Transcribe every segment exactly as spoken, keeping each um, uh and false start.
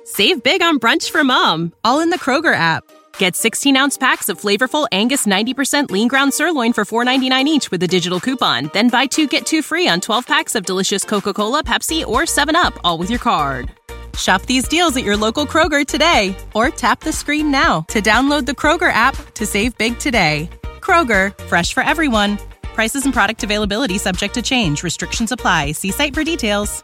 Save big on brunch for mom, all in the Kroger app. Get sixteen-ounce packs of flavorful Angus ninety percent lean ground sirloin for four ninety-nine each with a digital coupon. Then buy two, get two free on twelve packs of delicious Coca-Cola, Pepsi, or seven up, all with your card. Shop these deals at your local Kroger today, or tap the screen now to download the Kroger app to save big today. Kroger, fresh for everyone. Prices and product availability subject to change. Restrictions apply. See site for details.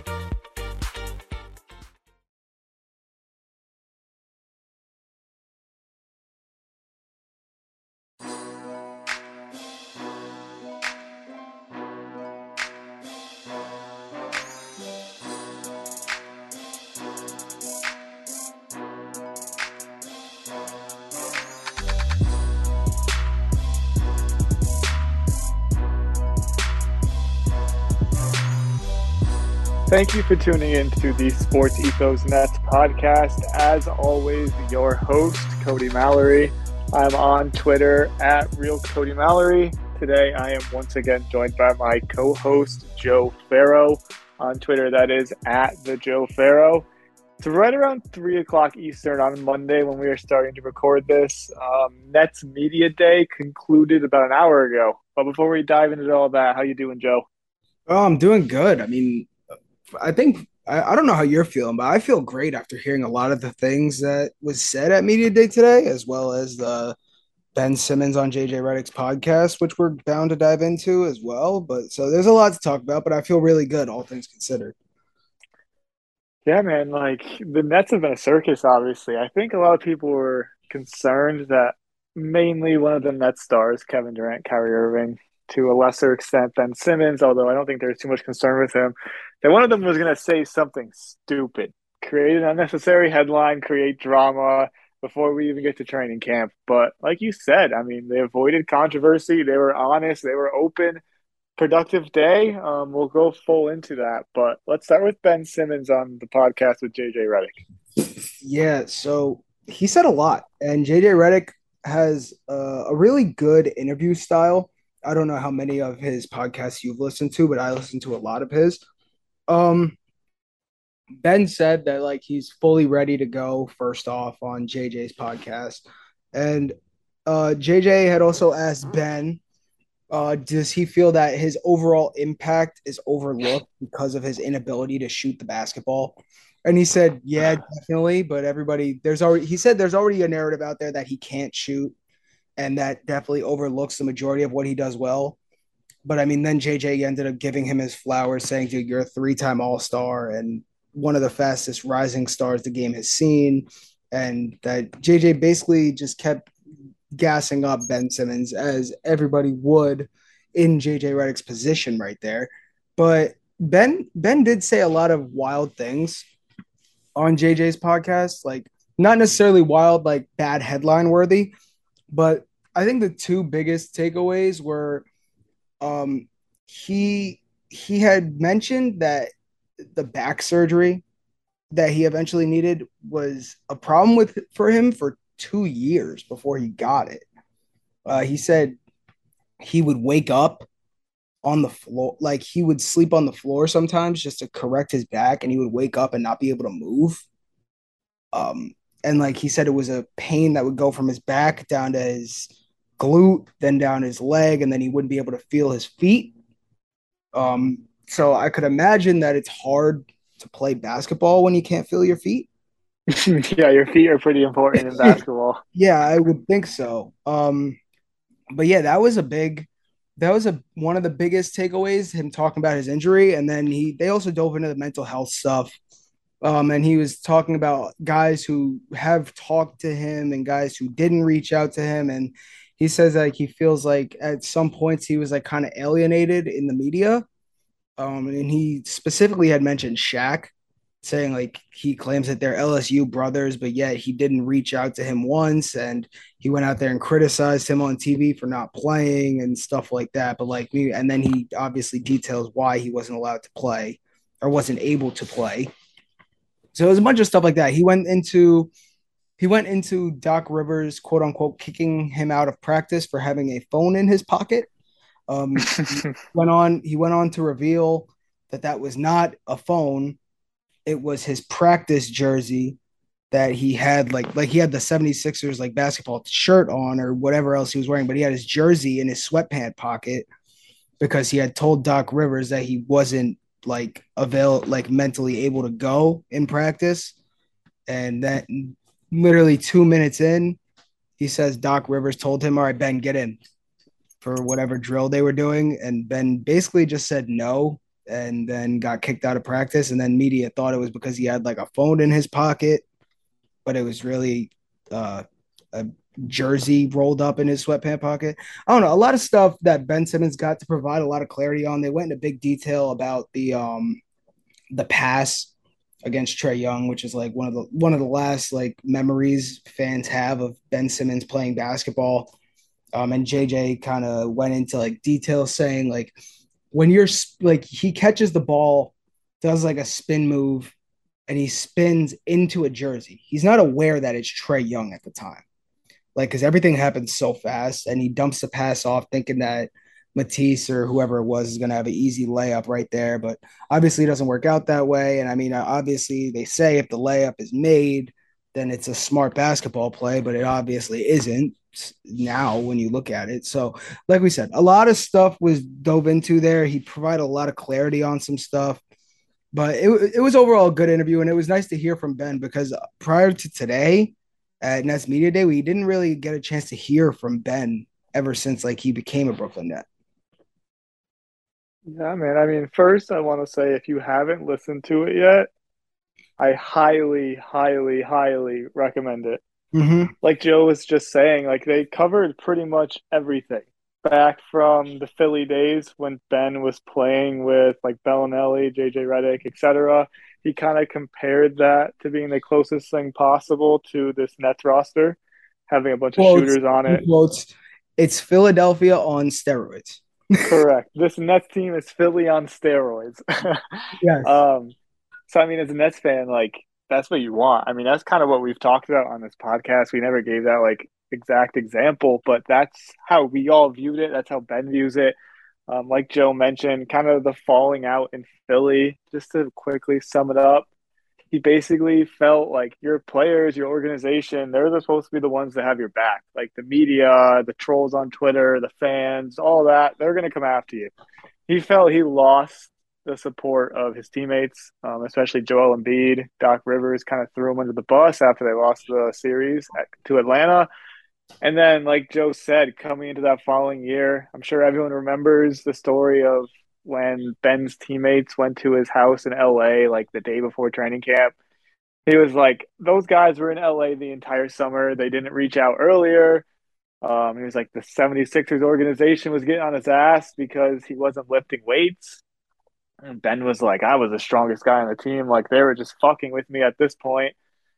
Thank you for tuning in to the Sports Ethos Nets podcast. As always, your host, Cody Mallory. I'm on Twitter at Real Cody Mallory. Today, I am once again joined by my co-host, Joe Farrow. On Twitter, that is at the Joe Farrow. It's right around three o'clock Eastern on Monday when we are starting to record this. Um, Nets Media Day concluded about an hour ago. But before we dive into all that, how you doing, Joe? Oh, I'm doing good. I mean, I think I, I don't know how you're feeling, but I feel great after hearing a lot of the things that was said at Media Day today, as well as the Ben Simmons on J J Redick's podcast, which we're bound to dive into as well. But so there's a lot to talk about, but I feel really good, all things considered. Yeah, man, like the Nets have been a circus, obviously. I think a lot of people were concerned that mainly one of the Nets stars, Kevin Durant, Kyrie Irving, to a lesser extent Ben Simmons, although I don't think there's too much concern with him, that one of them was going to say something stupid, create an unnecessary headline, create drama before we even get to training camp. But like you said, I mean, they avoided controversy. They were honest. They were open. Productive day. Um, we'll go full into that. But let's start with Ben Simmons on the podcast with J J Redick. Yeah, so he said a lot. And J J Redick has uh, a really good interview style. I don't know how many of his podcasts you've listened to, but I listen to a lot of his. Um, Ben said that like he's fully ready to go first off on J J's podcast. And uh, J J had also asked Ben, uh, does he feel that his overall impact is overlooked because of his inability to shoot the basketball? And he said, yeah, definitely. But everybody, there's already, he said there's already a narrative out there that he can't shoot. And that definitely overlooks the majority of what he does well. But I mean, then J J ended up giving him his flowers, saying, dude, you're a three-time All-Star and one of the fastest rising stars the game has seen. And that J J basically just kept gassing up Ben Simmons, as everybody would in J J Redick's position right there. But Ben, Ben did say a lot of wild things on J J's podcast, like not necessarily wild, like bad headline worthy, but I think the two biggest takeaways were um, he he had mentioned that the back surgery that he eventually needed was a problem with for him for two years before he got it. Uh, he said he would wake up on the floor, like he would sleep on the floor sometimes just to correct his back, and he would wake up and not be able to move. Um, and like he said, it was a pain that would go from his back down to his glute, then down his leg, and then he wouldn't be able to feel his feet. Um, so I could imagine that it's hard to play basketball when you can't feel your feet. Yeah, your feet are pretty important in basketball. Yeah, I would think so. Um, but yeah, that was a big, that was a one of the biggest takeaways, him talking about his injury. And then he they also dove into the mental health stuff. Um, and he was talking about guys who have talked to him and guys who didn't reach out to him. And he says like he feels like at some points he was like kind of alienated in the media. Um, and he specifically had mentioned Shaq, saying like he claims that they're L S U brothers, but yet he didn't reach out to him once, and he went out there and criticized him on T V for not playing and stuff like that. But like me, and then he obviously details why he wasn't allowed to play or wasn't able to play. So it was a bunch of stuff like that. He went into he went into Doc Rivers, quote unquote, kicking him out of practice for having a phone in his pocket. Um, he went on. He went on to reveal that that was not a phone. it was his practice jersey that he had like like he had the 76ers like basketball shirt on or whatever else he was wearing, but he had his jersey in his sweatpant pocket because he had told Doc Rivers that he wasn't like avail like mentally able to go in practice. And that literally two minutes in, he says Doc Rivers told him, "All right, Ben, get in," for whatever drill they were doing. And Ben basically just said no and then got kicked out of practice. And then media thought it was because he had like a phone in his pocket, but it was really uh, a jersey rolled up in his sweatpant pocket. I don't know. A lot of stuff that Ben Simmons got to provide a lot of clarity on. They went into big detail about the um, the pass against Trae Young, which is like one of the one of the last like memories fans have of Ben Simmons playing basketball. Um, and J J kind of went into like detail saying like when you're like he catches the ball, does like a spin move, and he spins into a jersey. He's not aware that it's Trae Young at the time, like because everything happens so fast, and he dumps the pass off thinking that Matisse or whoever it was is going to have an easy layup right there, but obviously it doesn't work out that way. And I mean, obviously they say if the layup is made, then it's a smart basketball play, but it obviously isn't now when you look at it. So, like we said, a lot of stuff was dove into there. He provided a lot of clarity on some stuff, but it, it was overall a good interview. And it was nice to hear from Ben because prior to today at Nets Media Day, we didn't really get a chance to hear from Ben ever since like he became a Brooklyn Net. Yeah, man. I mean, first, I want to say if you haven't listened to it yet, I highly, highly, highly recommend it. Mm-hmm. Like Joe was just saying, like they covered pretty much everything back from the Philly days when Ben was playing with like Bellinelli, J J Redick, et cetera. He kind of compared that to being the closest thing possible to this Nets roster, having a bunch of Quotes, shooters on it. quotes, it's Philadelphia on steroids. Correct. This Nets team is Philly on steroids. Yes. um, so I mean, as a Nets fan, like that's what you want. I mean, that's kind of what we've talked about on this podcast. We never gave that like exact example, but that's how we all viewed it. That's how Ben views it. Um, like Joe mentioned, kind of the falling out in Philly. Just to quickly sum it up, he basically felt like your players, your organization, they're supposed to be the ones that have your back. Like the media, the trolls on Twitter, the fans, all that, they're going to come after you. He felt he lost the support of his teammates, um, especially Joel Embiid. Doc Rivers kind of threw him under the bus after they lost the series at, to Atlanta. And then, like Joe said, coming into that following year, I'm sure everyone remembers the story of when Ben's teammates went to his house in L A like the day before training camp. He was like, those guys were in L A the entire summer. They didn't reach out earlier. Um, he was like, the 76ers organization was getting on his ass because he wasn't lifting weights. And Ben was like, I was the strongest guy on the team. Like, they were just fucking with me at this point.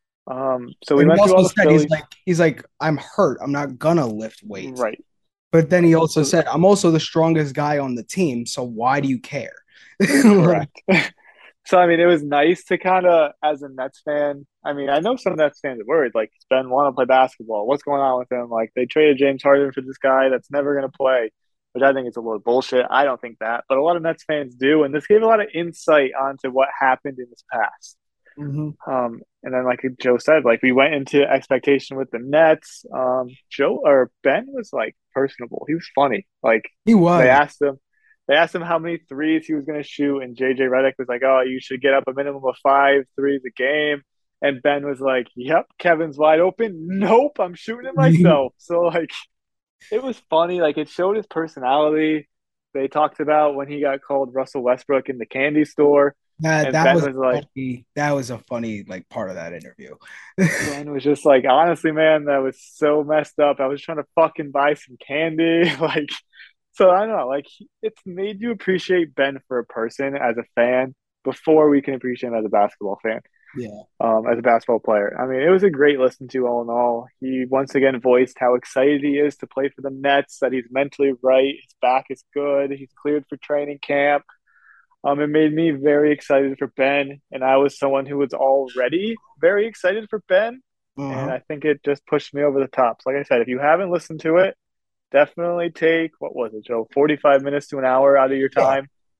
Um, so we And he went through all also the said Philly. he's like he's like I'm hurt. I'm not gonna lift weights. Right. But then he Right. also So, said I'm also the strongest guy on the team. So why do you care? correct. So, I mean, it was nice to kind of, as a Nets fan, I mean, I know some Nets fans are worried, like, Ben want to play basketball. What's going on with him? Like, they traded James Harden for this guy that's never going to play, which I think is a little bullshit. I don't think that, but a lot of Nets fans do. And this gave a lot of insight onto what happened in his past. Mm-hmm. Um, and then, like Joe said, like, we went into expectation with the Nets. Um, Joe or Ben was, like, personable. He was funny. Like, He they was. asked him, they asked him how many threes he was going to shoot, and J J Redick was like, "Oh, you should get up a minimum of five threes a game." And Ben was like, "Yep, Kevin's wide open. Nope, I'm shooting it myself." So like, it was funny. Like it showed his personality. They talked about when he got called Russell Westbrook in the candy store, That and that Ben was was like, funny. That was a funny like part of that interview. Ben was just like, honestly, man, that was so messed up. I was trying to fucking buy some candy, like. So I don't know, like it's made you appreciate Ben for a person as a fan before we can appreciate him as a basketball fan, Yeah. um, as a basketball player. I mean, it was a great listen to all in all. He once again voiced how excited he is to play for the Nets, that he's mentally right, his back is good, he's cleared for training camp. Um, it made me very excited for Ben, and I was someone who was already very excited for Ben, and Uh-huh. I think it just pushed me over the top. So like I said, if you haven't listened to it, definitely take, what was it, Joe? forty-five minutes to an hour out of your Yeah. time.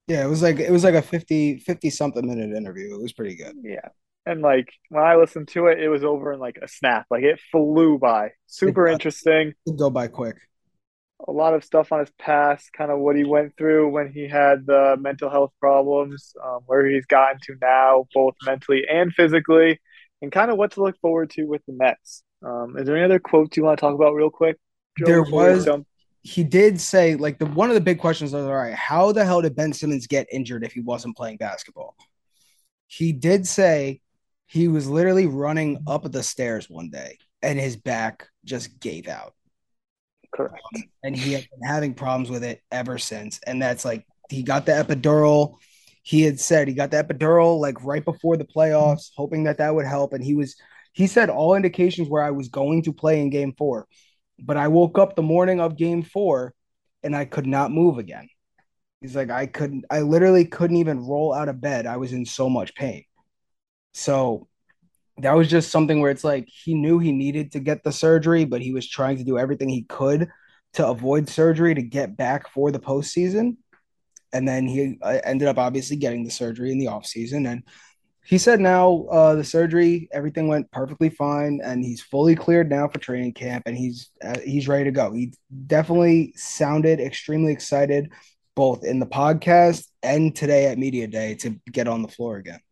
Yeah, it was like it was like a fifty fifty something minute interview. It was pretty good. Yeah. And like when I listened to it, it was over in like a snap. Like it flew by. It Super interesting. would go by quick. A lot of stuff on his past, kind of what he went through when he had the mental health problems, um, where he's gotten to now, both mentally and physically, and kind of what to look forward to with the Mets. Um, is there any other quotes you want to talk about real quick, Joe, There before we was jump? he did say like the one of the big questions was all right, how the hell did Ben Simmons get injured if he wasn't playing basketball? He did say he was literally running up the stairs one day and his back just gave out. Correct. And he had been having problems with it ever since. And that's like he got the epidural. He had said he got the epidural like right before the playoffs, hoping that that would help. And he was, he said all indications where I was going to play in game four. But I woke up the morning of game four and I could not move again. He's like, I couldn't, I literally couldn't even roll out of bed. I was in so much pain. So that was just something where it's like he knew he needed to get the surgery, but he was trying to do everything he could to avoid surgery to get back for the postseason. And then he uh, ended up obviously getting the surgery in the offseason. And he said now uh, the surgery, everything went perfectly fine, and he's fully cleared now for training camp, and he's uh, he's ready to go. He definitely sounded extremely excited, both in the podcast and today at media day, to get on the floor again.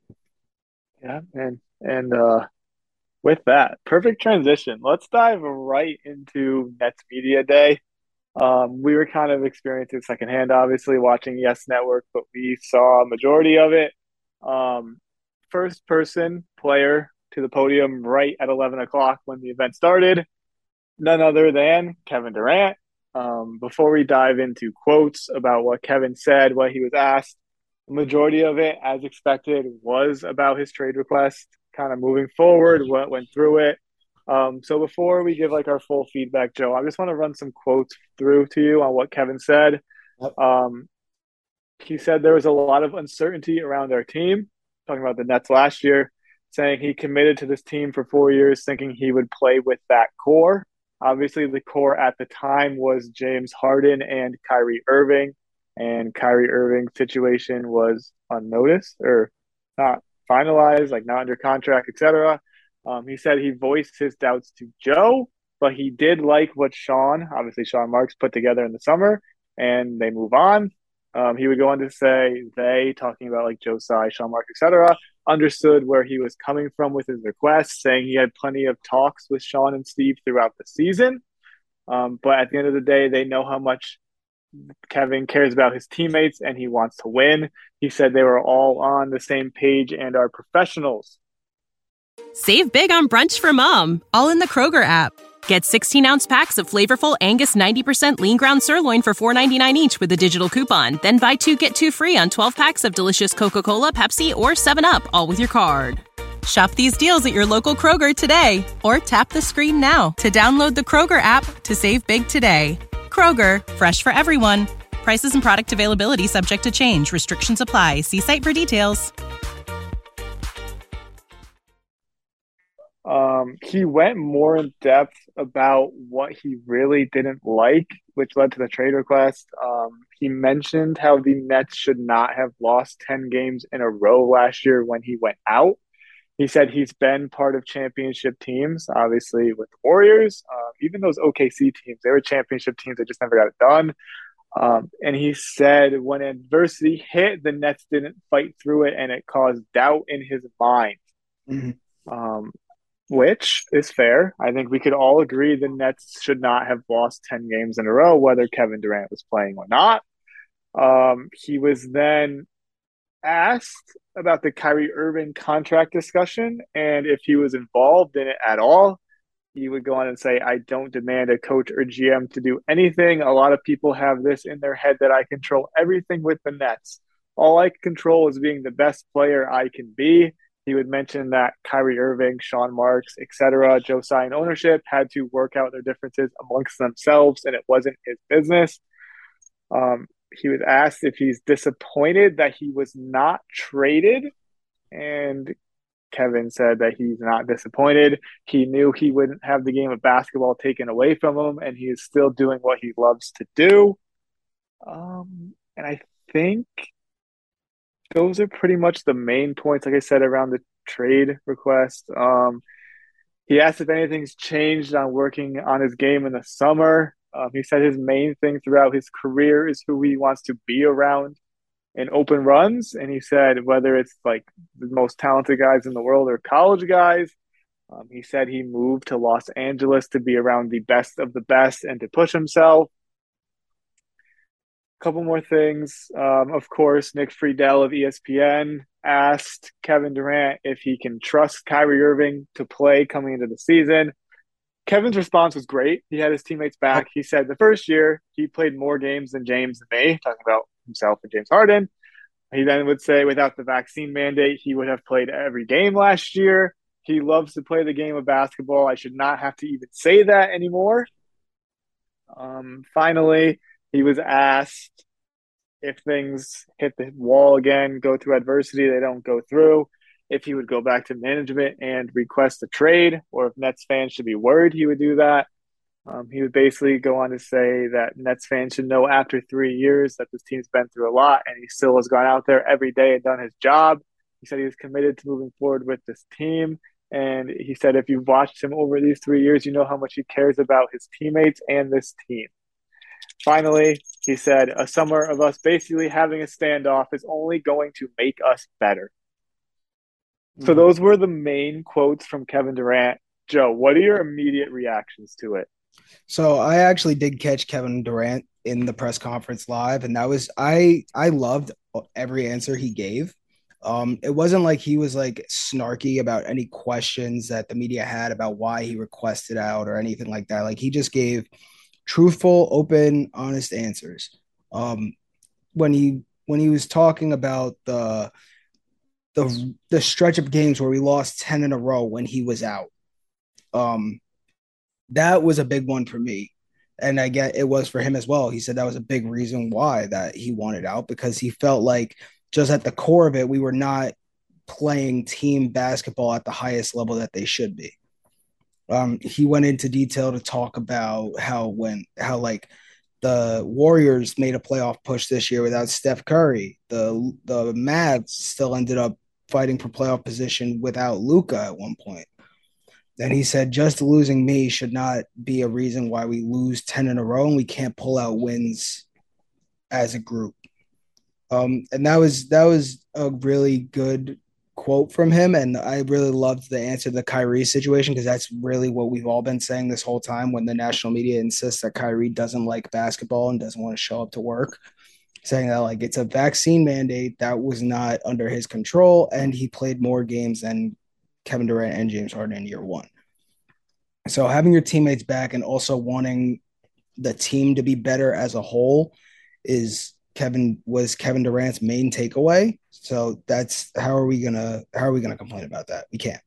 Yeah, and and uh, with that, perfect transition. Let's dive right into Nets Media Day. Um, we were kind of experiencing secondhand, obviously, watching Yes Network, but we saw a majority of it. Um, First person player to the podium right at eleven o'clock when the event started, none other than Kevin Durant. Um, before we dive into quotes about what Kevin said, what he was asked, the majority of it, as expected, was about his trade request, kind of moving forward, what went through it. Um, so before we give like our full feedback, Joe, I just want to run some quotes through to you on what Kevin said. Yep. Um, he said there was a lot of uncertainty around our team, talking about the Nets last year, saying he committed to this team for four years, thinking he would play with that core. Obviously, the core at the time was James Harden and Kyrie Irving, and Kyrie Irving's situation was unnoticed or not finalized, like not under contract, et cetera. Um, he said he voiced his doubts to Joe, but he did like what Sean, obviously Sean Marks, put together in the summer, and they move on. Um, he would go on to say they, talking about like Joe Tsai, Sean Marks, et cetera, understood where he was coming from with his request, saying he had plenty of talks with Sean and Steve throughout the season. Um, but at the end of the day, they know how much Kevin cares about his teammates and he wants to win. He said they were all on the same page and are professionals. Save big on brunch for mom, all in the Kroger app. Get sixteen-ounce packs of flavorful Angus ninety percent lean ground sirloin for four ninety-nine each with a digital coupon. Then buy two, get two free on twelve packs of delicious Coca-Cola, Pepsi, or seven up, all with your card. Shop these deals at your local Kroger today, or tap the screen now to download the Kroger app to save big today. Kroger, fresh for everyone. Prices and product availability subject to change. Restrictions apply. See site for details. Um, he went more in depth about what he really didn't like, which led to the trade request. Um, he mentioned how the Nets should not have lost ten games in a row last year when he went out. He said he's been part of championship teams, obviously with the Warriors, uh, even those O K C teams. They were championship teams. They just never got it done. Um, and he said when adversity hit, the Nets didn't fight through it, and it caused doubt in his mind. Mm-hmm. Um, which is fair. I think we could all agree the Nets should not have lost ten games in a row, whether Kevin Durant was playing or not. Um, he was then asked about the Kyrie Irving contract discussion and if he was involved in it at all. He would go on and say, I don't demand a coach or G M to do anything. A lot of people have this in their head that I control everything with the Nets. All I can control is being the best player I can be. He would mention that Kyrie Irving, Sean Marks, et cetera, Joe Tsai and ownership had to work out their differences amongst themselves, and it wasn't his business. Um, he was asked if he's disappointed that he was not traded, and Kevin said that he's not disappointed. He knew he wouldn't have the game of basketball taken away from him, and he is still doing what he loves to do. Um, and I think those are pretty much the main points, like I said, around the trade request. Um, he asked if anything's changed on working on his game in the summer. Um, he said his main thing throughout his career is who he wants to be around in open runs. And he said whether it's like the most talented guys in the world or college guys, um, he said he moved to Los Angeles to be around the best of the best and to push himself. A couple more things. Um, of course, Nick Friedel of E S P N asked Kevin Durant if he can trust Kyrie Irving to play coming into the season. Kevin's response was great. He had his teammates back. He said the first year he played more games than James and me, talking about himself and James Harden. He then would say without the vaccine mandate, he would have played every game last year. He loves to play the game of basketball. I should not have to even say that anymore. Um, finally, he was asked if things hit the wall again, go through adversity, they don't go through, if he would go back to management and request a trade, or if Nets fans should be worried he would do that. Um, he would basically go on to say that Nets fans should know after three years that this team's been through a lot, and he still has gone out there every day and done his job. He said he was committed to moving forward with this team. And he said if you've watched him over these three years, you know how much he cares about his teammates and this team. Finally, he said, a summer of us basically having a standoff is only going to make us better. Mm-hmm. So those were the main quotes from Kevin Durant. Joe, what are your immediate reactions to it? So I actually did catch Kevin Durant in the press conference live, and that was I I loved every answer he gave. Um, it wasn't like he was like snarky about any questions that the media had about why he requested out or anything like that. Like he just gave truthful, open, honest answers. Um, when he when he was talking about the the the stretch of games where we lost ten in a row when he was out, um, that was a big one for me. And I get it was for him as well. He said that was a big reason why that he wanted out, because he felt like just at the core of it, we were not playing team basketball at the highest level that they should be. Um, he went into detail to talk about how when how like the Warriors made a playoff push this year without Steph Curry. The the Mavs still ended up fighting for playoff position without Luka at one point. And he said, just losing me should not be a reason why we lose ten in a row and we can't pull out wins as a group. Um, and that was that was a really good quote from him. And I really loved the answer to the Kyrie situation, because that's really what we've all been saying this whole time when the national media insists that Kyrie doesn't like basketball and doesn't want to show up to work, saying that like it's a vaccine mandate that was not under his control, and he played more games than Kevin Durant and James Harden in year one. So having your teammates back and also wanting the team to be better as a whole is Kevin was Kevin Durant's main takeaway. So that's how are we gonna how are we gonna complain about that? We can't.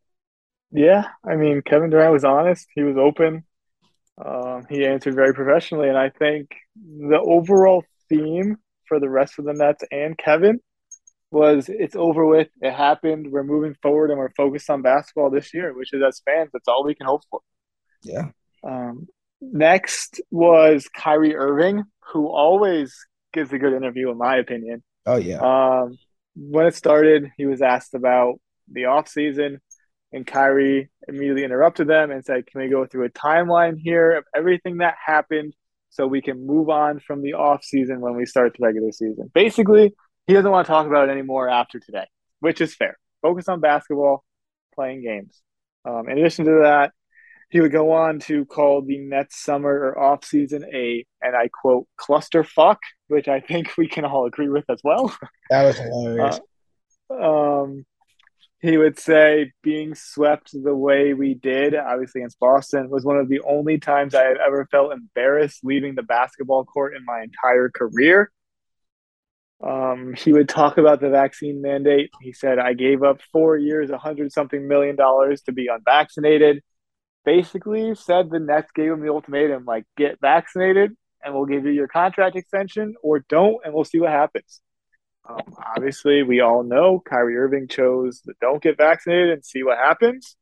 Yeah, I mean, Kevin Durant was honest. He was open. Um, he answered very professionally, and I think the overall theme for the rest of the Nets and Kevin was it's over with. It happened. We're moving forward, and we're focused on basketball this year, which is as fans, that's all we can hope for. Yeah. Um, next was Kyrie Irving, who always gives a good interview, in my opinion. Oh, yeah. Um, when it started, he was asked about the offseason, and Kyrie immediately interrupted them and said, can we go through a timeline here of everything that happened so we can move on from the offseason when we start the regular season? Basically, he doesn't want to talk about it anymore after today, which is fair. Focus on basketball, playing games. Um, in addition to that, he would go on to call the Nets summer or off season a, and I quote, clusterfuck, which I think we can all agree with as well. That was hilarious. Uh, um, he would say being swept the way we did, obviously against Boston, was one of the only times I have ever felt embarrassed leaving the basketball court in my entire career. Um, he would talk about the vaccine mandate. He said, I gave up four years, a hundred something million dollars to be unvaccinated. Basically said the Nets gave him the ultimatum, like, get vaccinated and we'll give you your contract extension, or don't and we'll see what happens. Um, obviously, we all know Kyrie Irving chose the don't get vaccinated and see what happens.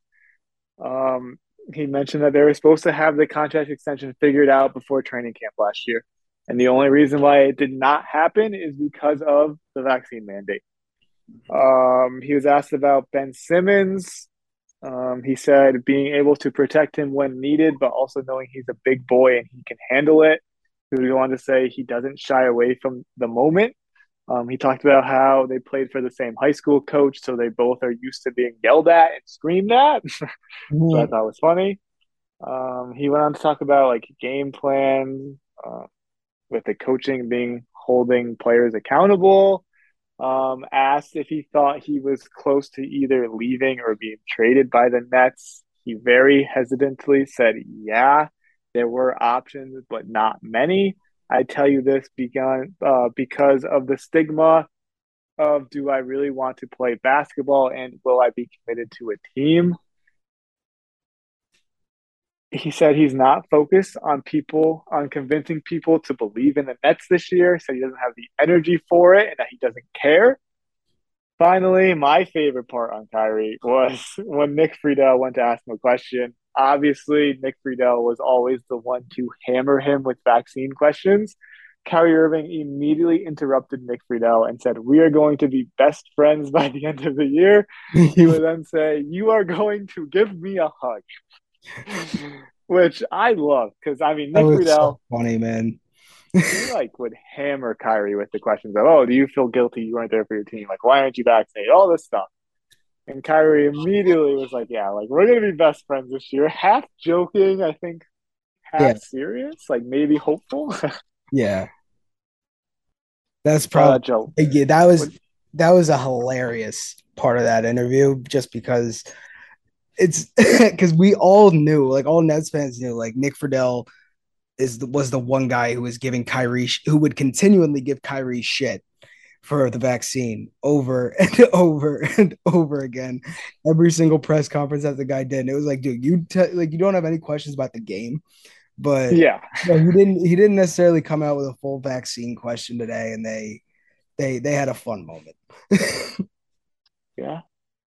Um, he mentioned that they were supposed to have the contract extension figured out before training camp last year. And the only reason why it did not happen is because of the vaccine mandate. Um, he was asked about Ben Simmons. Um, he said being able to protect him when needed, but also knowing he's a big boy and he can handle it. He would go on to say he doesn't shy away from the moment. Um, he talked about how they played for the same high school coach, so they both are used to being yelled at and screamed at, which I Mhm. thought was funny. Um, he went on to talk about like game plan uh, with the coaching being holding players accountable. Um, asked if he thought he was close to either leaving or being traded by the Nets. He very hesitantly said, yeah, there were options, but not many. I tell you this because, uh, because of the stigma of do I really want to play basketball and will I be committed to a team? He said he's not focused on people, on convincing people to believe in the Nets this year. So he doesn't have the energy for it and that he doesn't care. Finally, my favorite part on Kyrie was when Nick Friedel went to ask him a question. Obviously, Nick Friedel was always the one to hammer him with vaccine questions. Kyrie Irving immediately interrupted Nick Friedel and said, we are going to be best friends by the end of the year. He would then say, you are going to give me a hug, which I love because, I mean, That Nick was so Friedel, funny, man. he like would hammer Kyrie with the questions of, oh, do you feel guilty you weren't there for your team? Like, why aren't you vaccinated? All this stuff. And Kyrie immediately was like, yeah, like we're gonna be best friends this year. Half joking, I think Yeah, half serious, like maybe hopeful. yeah. That's uh probably Joe. yeah, that What was that was a hilarious part of that interview, just because it's because we all knew, like all Nets fans knew, like Nick Friedel is the, was the one guy who was giving Kyrie who would continually give Kyrie shit for the vaccine over and over and over again. Every single press conference that the guy did, and it was like, dude, you te- like you don't have any questions about the game, but yeah. no, he didn't. He didn't necessarily come out with a full vaccine question today, and they they they had a fun moment. Yeah.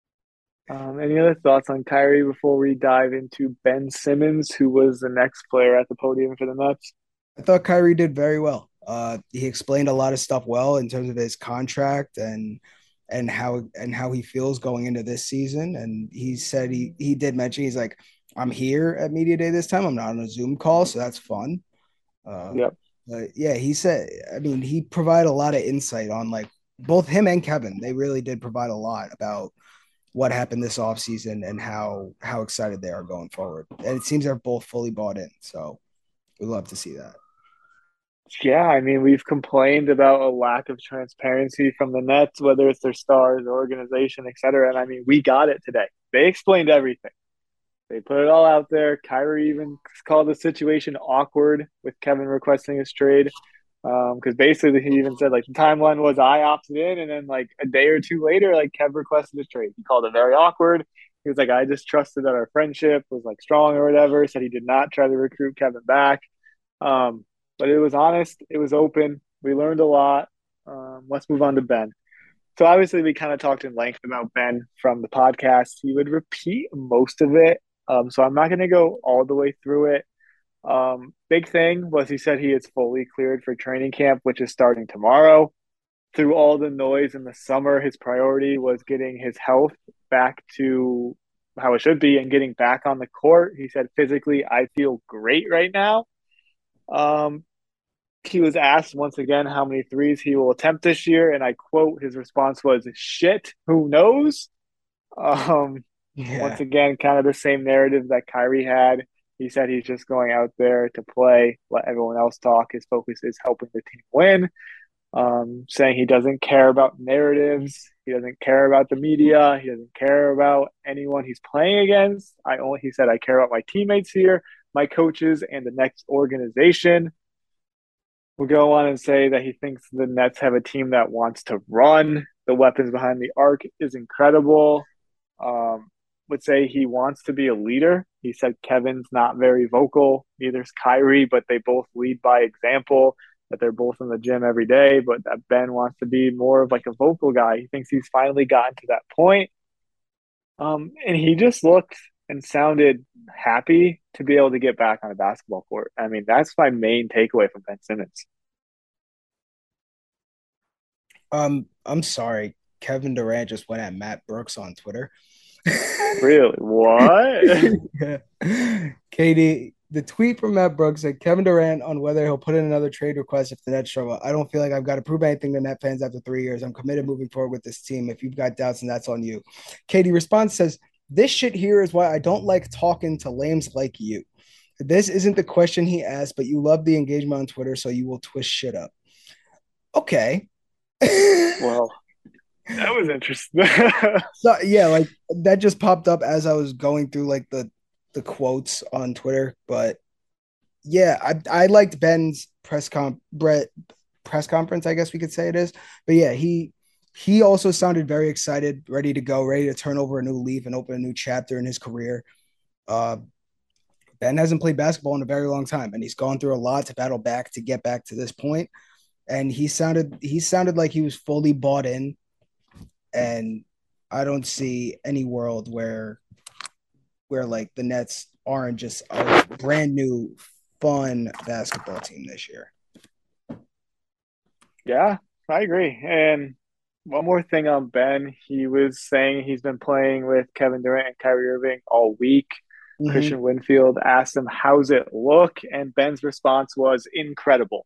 Um, any other thoughts on Kyrie before we dive into Ben Simmons, who was the next player at the podium for the Nets? I thought Kyrie did very well. Uh, he explained a lot of stuff well in terms of his contract and and how and how he feels going into this season. And he said he he did mention he's like, I'm here at media day this time. I'm not on a Zoom call, so that's fun. Uh, Yep. but yeah, he said. I mean, he provided a lot of insight on like both him and Kevin. They really did provide a lot about what happened this offseason and how how excited they are going forward. And it seems they're both fully bought in. So we love to see that. Yeah, I mean, we've complained about a lack of transparency from the Nets, whether it's their stars, their organization, et cetera. And I mean, we got it today. They explained everything. They put it all out there. Kyrie even called the situation awkward with Kevin requesting his trade. Um, because basically he even said like the timeline was I opted in, and then like a day or two later, like Kev requested his trade. He called it very awkward. He was like, I just trusted that our friendship was like strong or whatever. Said he did not try to recruit Kevin back. Um, but it was honest. It was open. We learned a lot. Um, let's move on to Ben. So obviously we kind of talked in length about Ben from the podcast. He would repeat most of it. Um, so I'm not going to go all the way through it. Um, big thing was he said he is fully cleared for training camp, which is starting tomorrow. Through all the noise in the summer, his priority was getting his health back to how it should be and getting back on the court. He said, physically, I feel great right now. Um, he was asked once again how many threes he will attempt this year, and I quote, his response was, shit, who knows? Um, Yeah. once again, kind of the same narrative that Kyrie had. He said he's just going out there to play, let everyone else talk. His focus is helping the team win. Um, saying he doesn't care about narratives. He doesn't care about the media. He doesn't care about anyone he's playing against. I only he said I care about my teammates here, my coaches, and the next organization. We'll go on and say that he thinks the Nets have a team that wants to run. The weapons behind the arc is incredible. Um, would say he wants to be a leader. He said Kevin's not very vocal, neither's Kyrie, but they both lead by example, that they're both in the gym every day, but that Ben wants to be more of like a vocal guy. He thinks he's finally gotten to that point. Um, and he just looked and sounded happy to be able to get back on a basketball court. I mean, that's my main takeaway from Ben Simmons. Um, I'm sorry. Kevin Durant just went at Matt Brooks on Twitter. Really? What? Yeah. Katie, the tweet from Matt Brooks said Kevin Durant on whether he'll put in another trade request if the Nets struggle. I don't feel like I've got to prove anything to Net fans after three years. I'm committed moving forward with this team. If you've got doubts, and that's on you. Katie response says, "This shit here is why I don't like talking to lames like you. This isn't the question he asked, but you love the engagement on Twitter, so you will twist shit up." Okay. Well, that was interesting. So yeah, like that just popped up as I was going through like the the quotes on Twitter. But yeah, I I liked Ben's press comp Brett press conference, I guess we could say it is. But yeah, he he also sounded very excited, ready to go, ready to turn over a new leaf and open a new chapter in his career. Uh, Ben hasn't played basketball in a very long time, and he's gone through a lot to battle back to get back to this point. And he sounded he sounded like he was fully bought in, and I don't see any world where where like the Nets aren't just a brand new fun basketball team this year. Yeah, I agree. And one more thing on Ben, he was saying he's been playing with Kevin Durant and Kyrie Irving all week. Mm-hmm. Christian Winfield asked him, "How's it look?" And Ben's response was incredible.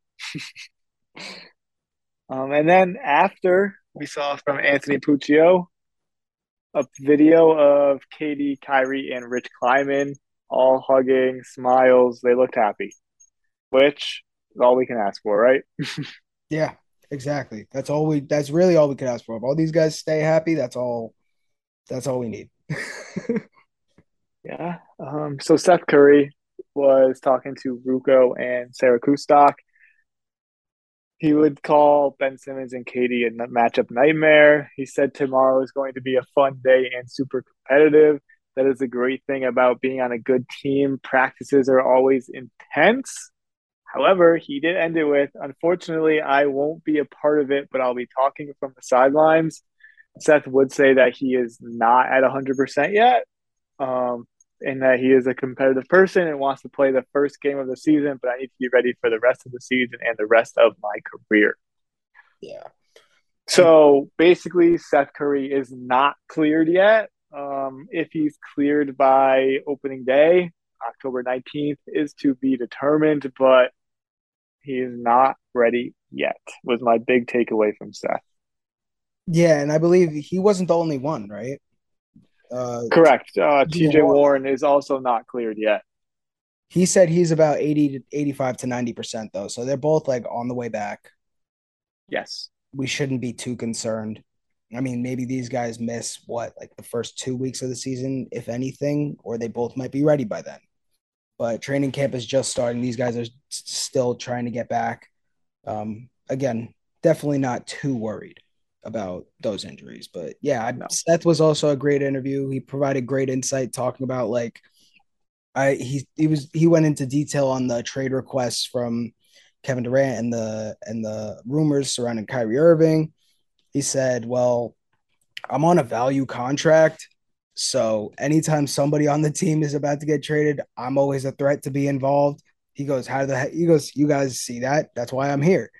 Um, and then after we saw from Anthony Puccio a video of Katie, Kyrie, and Rich Kleiman all hugging, smiles. They looked happy, which is all we can ask for, right? Yeah, exactly. That's all we. That's really all we could ask for. If all these guys stay happy, that's all. That's all we need. Yeah. Um, so Seth Curry was talking to Ruko and Sarah Kustok. He would call Ben Simmons and Katie a matchup nightmare. He said tomorrow is going to be a fun day and super competitive. That is a great thing about being on a good team. Practices are always intense. However, he did end it with, "Unfortunately, I won't be a part of it, but I'll be talking from the sidelines." Seth would say that he is not at one hundred percent yet, um, and that he is a competitive person and wants to play the first game of the season, but I need to be ready for the rest of the season and the rest of my career. Yeah. And So basically, Seth Curry is not cleared yet. Um, if he's cleared by opening day, October nineteenth, is to be determined, but he is not ready yet, was my big takeaway from Seth. yeah, and I believe he wasn't the only one, right? Uh, Correct. Uh, T J T J Warren. Warren is also not cleared yet. He said he's about eighty to eighty-five to ninety percent though. So they're both like on the way back. Yes. We shouldn't be too concerned. I mean, maybe these guys miss what, like the first two weeks of the season, if anything, or they both might be ready by then. But training camp is just starting. These guys are still trying to get back. Um, again, definitely not too worried about those injuries. But yeah, I, No. Seth was also a great interview. He provided great insight talking about like I he he was he went into detail on the trade requests from Kevin Durant and the and the rumors surrounding Kyrie Irving. He said, "Well, I'm on a value contract, so anytime somebody on the team is about to get traded, I'm always a threat to be involved." He goes, "How the heck?" He goes, "You guys see that? That's why I'm here."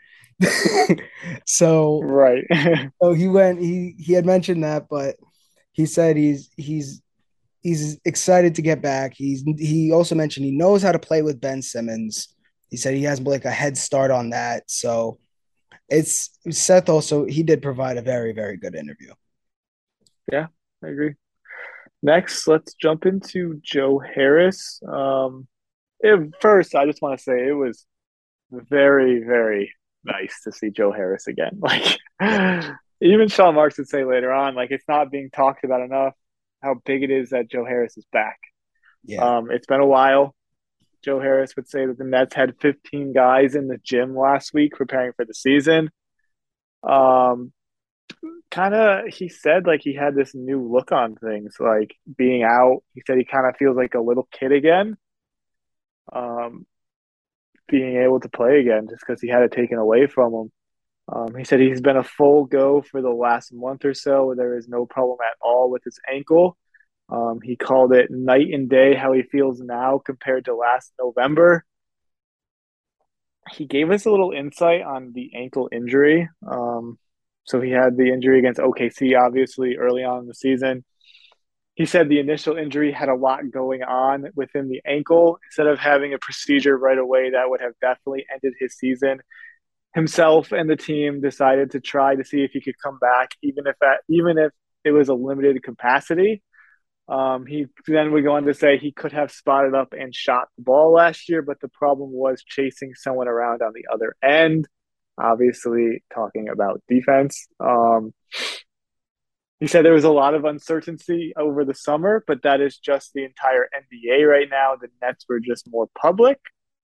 so, Right. so he went. He he had mentioned that, but he said he's he's he's excited to get back. He's he also mentioned he knows how to play with Ben Simmons. He said he has like a head start on that. So it's Seth also he did provide a very, very good interview. Yeah, I agree. Next, let's jump into Joe Harris. Um, it, first, I just want to say it was very, very nice to see Joe Harris again. Like, Yeah. even Sean Marks would say later on, like, it's not being talked about enough how big it is that Joe Harris is back. Yeah. Um, it's been a while. Joe Harris would say that the Nets had fifteen guys in the gym last week preparing for the season. Um, kind of, he said like he had this new look on things, like being out. He said he kind of feels like a little kid again, um, being able to play again just because he had it taken away from him. Um, he said he's been a full go for the last month or so. There is no problem at all with his ankle. Um, he called it night and day how he feels now compared to last November. He gave us a little insight on the ankle injury. Um, So he had the injury against O K C, obviously, early on in the season. He said the initial injury had a lot going on within the ankle. Instead of having a procedure right away, that would have definitely ended his season. Himself and the team decided to try to see if he could come back, even if that, even if it was a limited capacity. Um, he then would go on to say he could have spotted up and shot the ball last year, but the problem was chasing someone around on the other end. Obviously, talking about defense. Um, he said there was a lot of uncertainty over the summer, but that is just the entire N B A right now. The Nets were just more public.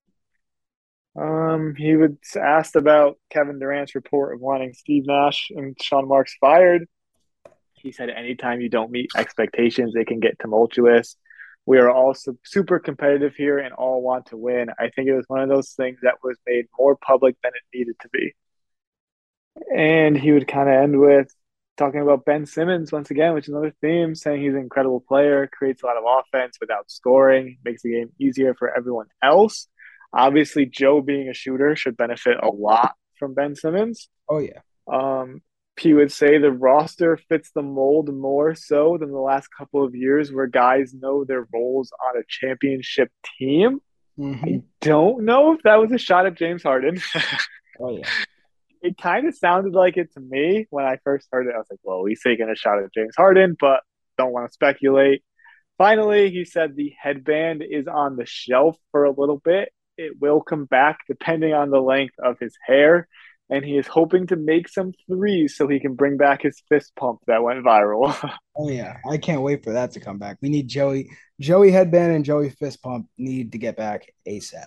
Um, he was asked about Kevin Durant's report of wanting Steve Nash and Sean Marks fired. He said, anytime you don't meet expectations, it can get tumultuous. We are all super competitive here and all want to win. I think it was one of those things that was made more public than it needed to be. And he would kind of end with talking about Ben Simmons once again, which is another theme, saying he's an incredible player, creates a lot of offense without scoring, makes the game easier for everyone else. Obviously, Joe being a shooter should benefit a lot from Ben Simmons. Oh, yeah. Um, he would say the roster fits the mold more so than the last couple of years where guys know their roles on a championship team. Mm-hmm. I don't know if that was a shot at James Harden. Oh, yeah. It kind of sounded like it to me when I first heard it. I was like, well, he's taking a shot at James Harden, but don't want to speculate. Finally, he said the headband is on the shelf for a little bit. It will come back depending on the length of his hair. And he is hoping to make some threes so he can bring back his fist pump that went viral. Oh, yeah. I can't wait for that to come back. We need Joey. Joey headband and Joey fist pump need to get back ASAP.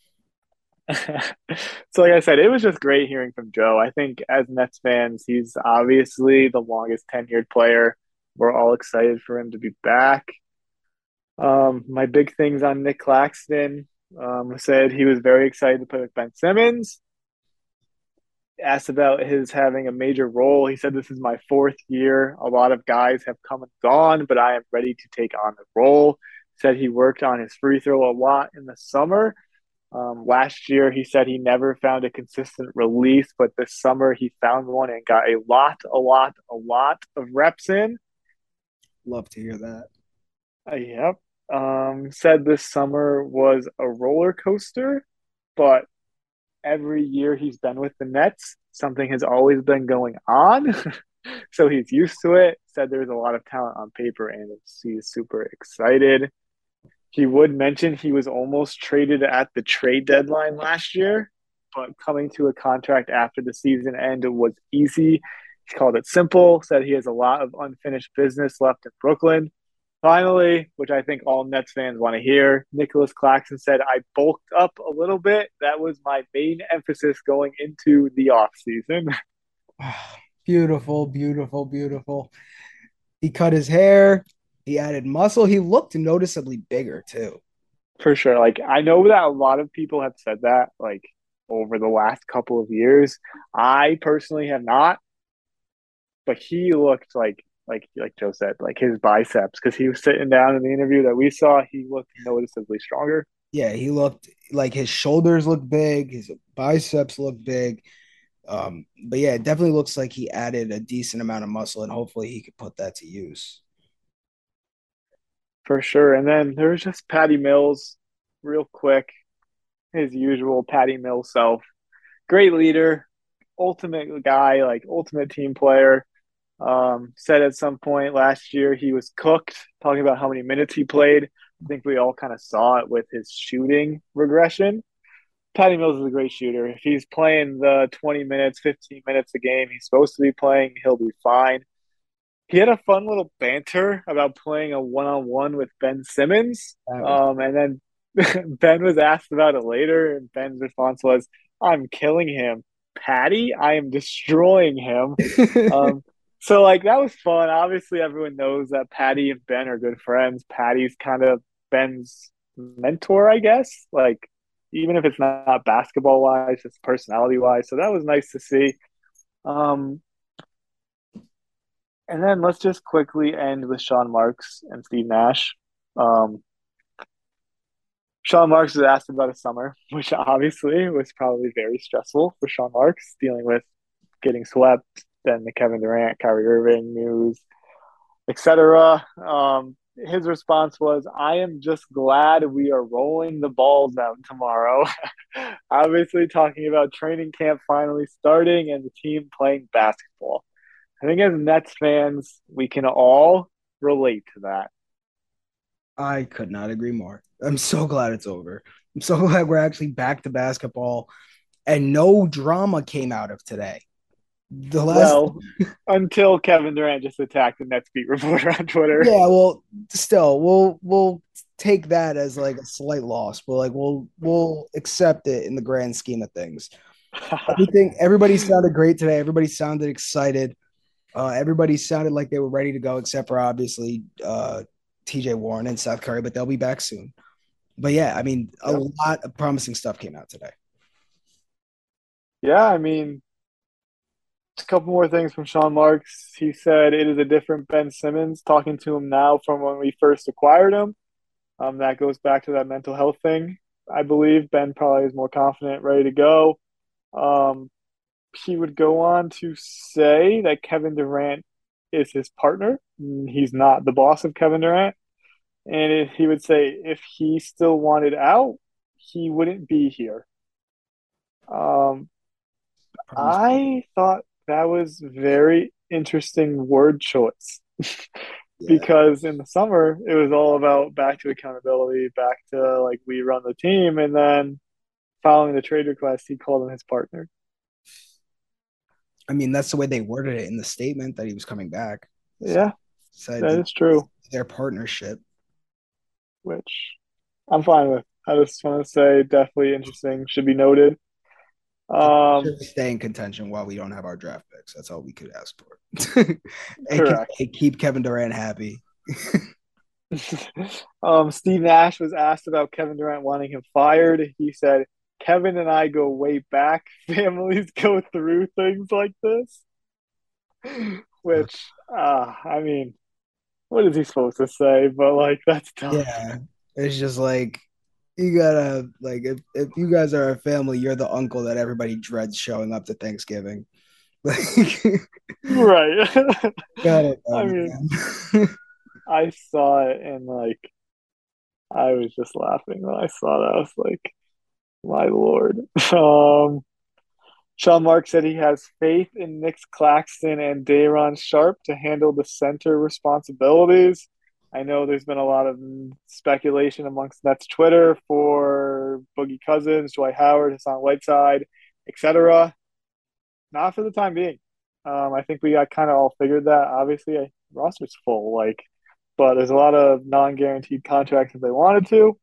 So, like I said, it was just great hearing from Joe. I think as Nets fans, he's obviously the longest tenured player. We're all excited for him to be back. Um, my big things on Nick Claxton um, said he was very excited to play with Ben Simmons. Asked about his having a major role. He said, this is my fourth year. A lot of guys have come and gone, but I am ready to take on the role. Said he worked on his free throw a lot in the summer. Um, last year, he said he never found a consistent release, but this summer he found one and got a lot, a lot, a lot of reps in. Love to hear that. Uh, yep. Um, said this summer was a roller coaster, but every year he's been with the Nets, something has always been going on. So he's used to it. Said there's a lot of talent on paper and he's super excited. He would mention he was almost traded at the trade deadline last year, but coming to a contract after the season ended was easy. He called it simple, said he has a lot of unfinished business left in Brooklyn. Finally, which I think all Nets fans want to hear, Nicholas Claxton said, I bulked up a little bit. That was my main emphasis going into the offseason. Beautiful, beautiful, beautiful. He cut his hair. He added muscle. He looked noticeably bigger, too. For sure. Like, I know that a lot of people have said that, like, over the last couple of years. I personally have not. But he looked like like like Joe said, like his biceps, because he was sitting down in the interview that we saw, he looked noticeably stronger. Yeah, he looked like his shoulders looked big, his biceps looked big. Um, but yeah, it definitely looks like he added a decent amount of muscle, and hopefully he could put that to use. For sure. And then there was just Patty Mills, real quick, his usual Patty Mills self. Great leader, ultimate guy, like ultimate team player. Um, said at some point last year he was cooked, talking about how many minutes he played. I think we all kind of saw it with his shooting regression. Patty Mills is a great shooter. If he's playing the twenty minutes, fifteen minutes a game he's supposed to be playing, he'll be fine. He had a fun little banter about playing a one-on-one with Ben Simmons. Um, and then Ben was asked about it later, and Ben's response was, I'm killing him. Patty, I am destroying him. um, So, like, that was fun. Obviously, everyone knows that Patty and Ben are good friends. Patty's kind of Ben's mentor, I guess. Like, even if it's not basketball-wise, just personality-wise. So that was nice to see. Um, and then let's just quickly end with Sean Marks and Steve Nash. Um, Sean Marks was asked about a summer, which obviously was probably very stressful for Sean Marks, dealing with getting swept, than the Kevin Durant, Kyrie Irving news, et cetera. Um, his response was, I am just glad we are rolling the balls out tomorrow. Obviously, talking about training camp finally starting and the team playing basketball. I think as Nets fans, we can all relate to that. I could not agree more. I'm so glad it's over. I'm so glad we're actually back to basketball and no drama came out of today. The last, Well, until Kevin Durant just attacked the Nets beat reporter on Twitter. yeah, well, still, we'll we'll take that as like a slight loss, but like we'll we'll accept it in the grand scheme of things. Everything, everybody sounded great today. Everybody sounded excited. Uh, everybody sounded like they were ready to go, except for obviously uh, T J Warren and Seth Curry, but they'll be back soon. But yeah, I mean, a Yep. lot of promising stuff came out today. Yeah, I mean, a couple more things from Sean Marks. He said it is a different Ben Simmons talking to him now from when we first acquired him. Um, that goes back to that mental health thing. I believe Ben probably is more confident, ready to go. Um, he would go on to say that Kevin Durant is his partner. He's not the boss of Kevin Durant. And if he would say if he still wanted out, he wouldn't be here. Um, Promise. I thought that was very interesting word choice Yeah. because in the summer it was all about back to accountability, back to like we run the team, and then following the trade request, he called him his partner. I mean, that's the way they worded it in the statement that he was coming back. So, Yeah, said that is true. their partnership. Which I'm fine with. I just want to say definitely interesting, should be noted. Um, Should stay in contention while we don't have our draft picks. That's all we could ask for. and correct. keep Kevin Durant happy. um, Steve Nash was asked about Kevin Durant wanting him fired. He said, Kevin and I go way back. Families go through things like this. Which, uh, I mean, what is he supposed to say? But, like, that's tough. Yeah, it's just like you gotta like if if you guys are a family, you're the uncle that everybody dreads showing up to Thanksgiving. Like, Right. got it, I though, mean, man. I saw it and, like, I was just laughing when I saw that. I was like, my Lord. Um, Sean Mark said he has faith in Nick Claxton and Day'Ron Sharpe to handle the center responsibilities. I know there's been a lot of speculation amongst Nets Twitter for Boogie Cousins, Dwight Howard, Hassan Whiteside, et cetera. Not for the time being. Um, I think we got kind of all figured that. Obviously, I, roster's full, like, but there's a lot of non-guaranteed contracts if they wanted to.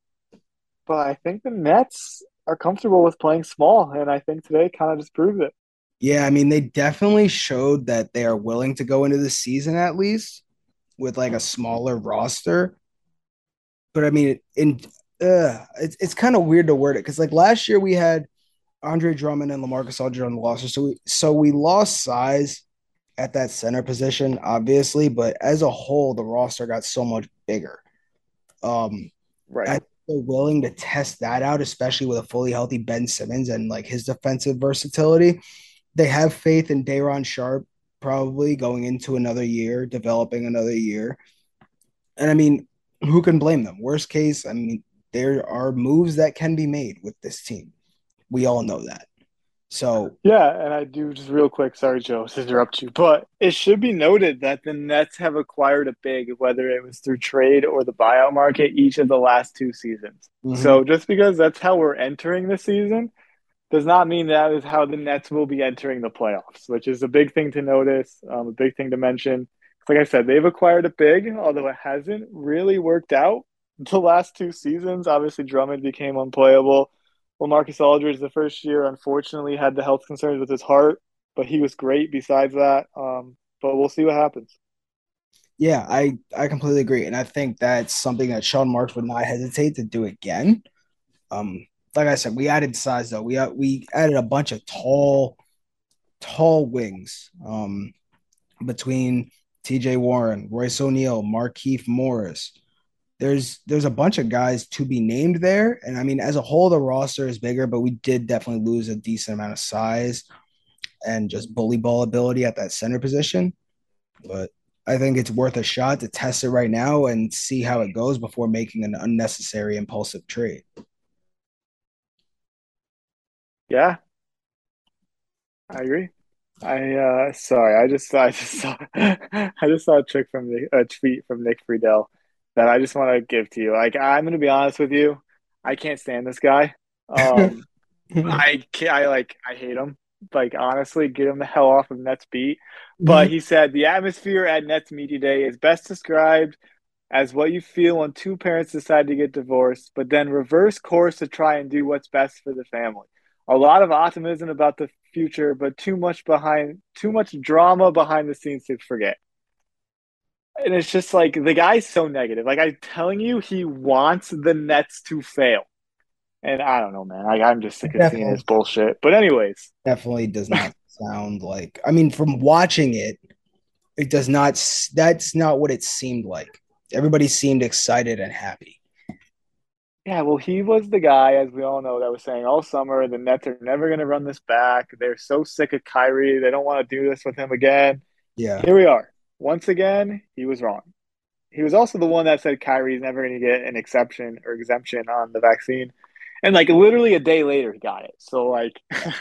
But I think the Nets are comfortable with playing small, and I think today kind of just proved it. Yeah, I mean, they definitely showed that they are willing to go into the season at least with like a smaller roster. But I mean, in uh, it's it's kind of weird to word it because like last year we had Andre Drummond and LaMarcus Aldridge on the roster, so we so we lost size at that center position, obviously, but as a whole, the roster got so much bigger. Um, I Right. think they're willing to test that out, especially with a fully healthy Ben Simmons and like his defensive versatility. They have faith in Day'Ron Sharpe probably going into another year, developing another year. And I mean, who can blame them? Worst case, I mean, there are moves that can be made with this team. We all know that. So, Yeah, and I do just real quick, sorry, Joe, to interrupt you, but it should be noted that the Nets have acquired a big, whether it was through trade or the buyout market, each of the last two seasons. mhm. So just because that's how we're entering the season does not mean that is how the Nets will be entering the playoffs, which is a big thing to notice, um, a big thing to mention. Like I said, they've acquired a big, although it hasn't really worked out the last two seasons. Obviously, Drummond became unplayable. Well, Marcus Aldridge, the first year, unfortunately, had the health concerns with his heart, but he was great besides that. Um, but we'll see what happens. Yeah, I I completely agree, and I think that's something that Sean Marks would not hesitate to do again. Um, like I said, we added size though. We we added a bunch of tall, tall wings. Um, between T J Warren, Royce O'Neal, Markieff Morris. There's there's a bunch of guys to be named there, and I mean, as a whole, the roster is bigger, but we did definitely lose a decent amount of size. and just bully ball ability at that center position. But I think it's worth a shot to test it right now and see how it goes before making an unnecessary impulsive trade. Yeah, I agree. I uh sorry, I just I just saw I just saw a trick from the a tweet from Nick Friedel that I just want to give to you. Like I'm gonna be honest with you, I can't stand this guy. Um, I can't, I like I hate him. Like honestly, get him the hell off of Nets beat. But he said the atmosphere at Nets Media Day is best described as what you feel when two parents decide to get divorced, but then reverse course to try and do what's best for the family. A lot of optimism about the future, but too much behind, too much drama behind the scenes to forget. And it's just like the guy's so negative. Like I'm telling you, he wants the Nets to fail. And I don't know, man. Like I'm just sick of seeing his bullshit. But anyways, definitely does not sound like. I mean, from watching it, it does not. That's not what it seemed like. Everybody seemed excited and happy. Yeah, well, he was the guy, as we all know, that was saying all summer the Nets are never going to run this back. They're so sick of Kyrie. They don't want to do this with him again. Yeah. Here we are. Once again, he was wrong. He was also the one that said Kyrie's never going to get an exception or exemption on the vaccine. And, like, literally a day later, he got it. So, like,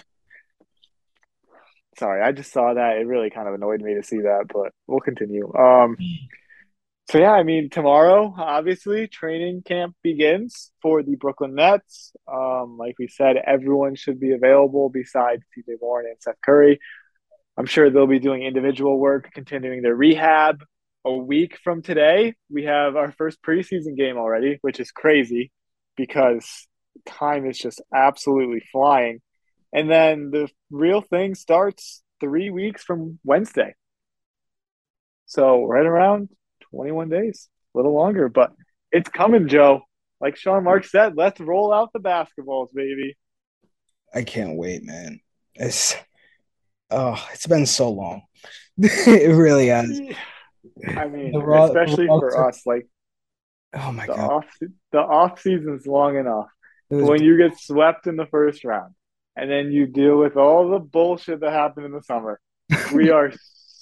sorry, I just saw that. It really kind of annoyed me to see that, but we'll continue. Um, So, yeah, I mean, tomorrow, obviously, training camp begins for the Brooklyn Nets. Um, like we said, everyone should be available besides T J Warren and Seth Curry. I'm sure they'll be doing individual work, continuing their rehab. A week from today, we have our first preseason game already, which is crazy because time is just absolutely flying. And then the real thing starts three weeks from Wednesday. So right around twenty-one days, a little longer, but it's coming, Joe. Like Sean Marks said, let's roll out the basketballs, baby. I can't wait, man. It's oh, it's been so long. It really has. I mean, raw, especially for us, like oh my the god, off the off season's long enough. was, But when you get swept in the first round, and then you deal with all the bullshit that happened in the summer, we are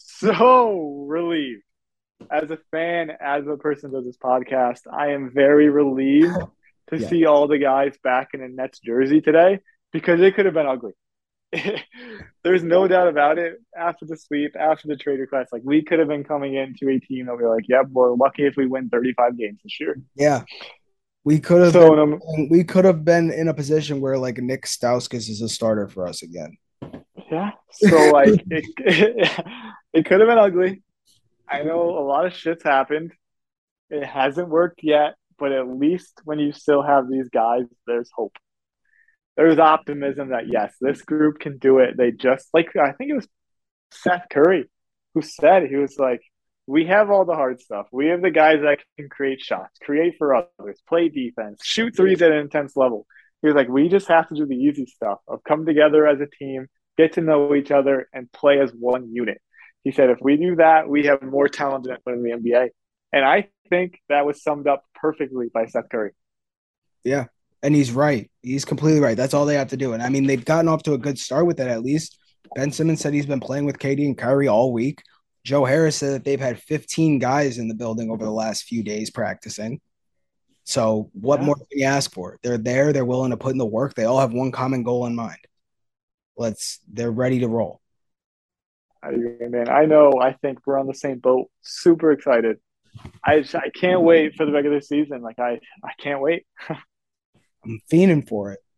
so relieved. As a fan, as a person who does this podcast, I am very relieved to yeah. see all the guys back in a Nets jersey today because it could have been ugly. There's no doubt about it. After the sweep, after the trade request, like we could have been coming into a team that we were like, "Yep, we're lucky if we win thirty-five games this year." Yeah, we could have. So, been, um, we could have been in a position where like Nick Stauskas is a starter for us again. Yeah. So like it, it, it could have been ugly. I know a lot of shit's happened. It hasn't worked yet, but at least when you still have these guys, there's hope. There's optimism that, yes, this group can do it. They just, like, I think it was Seth Curry who said, he was like, we have all the hard stuff. We have the guys that can create shots, create for others, play defense, shoot threes at an intense level. He was like, we just have to do the easy stuff of come together as a team, get to know each other, and play as one unit. He said, if we do that, we have more talent than anyone in the N B A. And I think that was summed up perfectly by Seth Curry. Yeah, and he's right. He's completely right. That's all they have to do. And, I mean, they've gotten off to a good start with it at least. Ben Simmons said he's been playing with K D and Kyrie all week. Joe Harris said that they've had fifteen guys in the building over the last few days practicing. So what yeah. more can you ask for? They're there. They're willing to put in the work. They all have one common goal in mind. Let's. They're ready to roll. I agree, man. I know. I think we're on the same boat. Super excited. I just, I can't wait for the regular season. Like I, I can't wait. I'm fiending for it.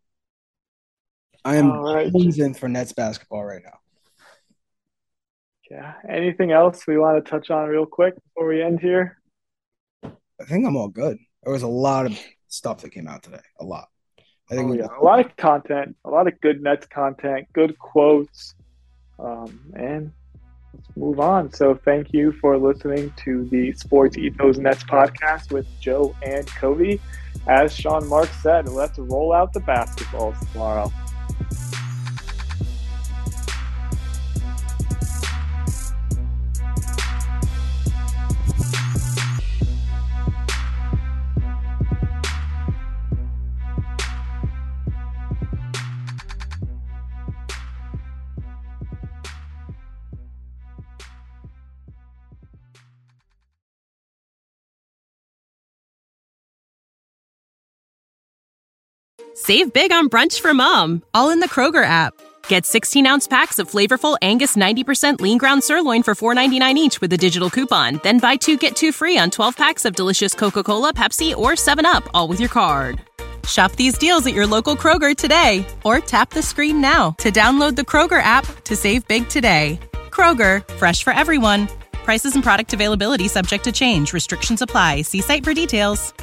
I am right. fiending for Nets basketball right now. Yeah. Anything else we want to touch on real quick before we end here? I think I'm all good. There was a lot of stuff that came out today. A lot. I think oh, yeah. A lot of content. A lot of good Nets content. Good quotes. Um, and let's move on. So thank you for listening to the Sports Ethos Nets podcast with Joe and Cody. As Sean Marks said, let's roll out the basketballs tomorrow. Save big on brunch for mom, all in the Kroger app. Get sixteen-ounce packs of flavorful Angus ninety percent lean ground sirloin for four ninety-nine each with a digital coupon. Then buy two, get two free on twelve packs of delicious Coca-Cola, Pepsi, or seven up, all with your card. Shop these deals at your local Kroger today, or tap the screen now to download the Kroger app to save big today. Kroger, fresh for everyone. Prices and product availability subject to change. Restrictions apply. See site for details.